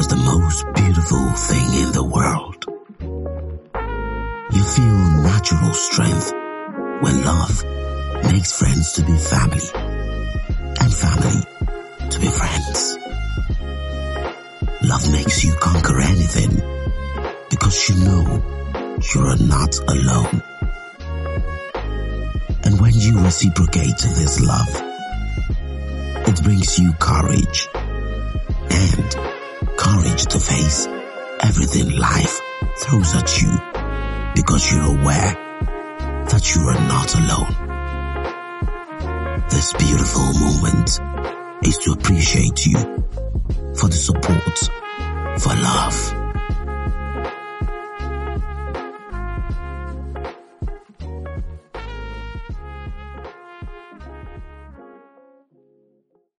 is the most beautiful thing in the world. You feel natural strength when love makes friends to be family and family to be friends. Love makes you conquer anything because you know you are not alone. And when you reciprocate this love, it brings you courage, and courage to face everything life throws at you because you're aware that you are not alone. This beautiful moment is to appreciate you for the support, for love.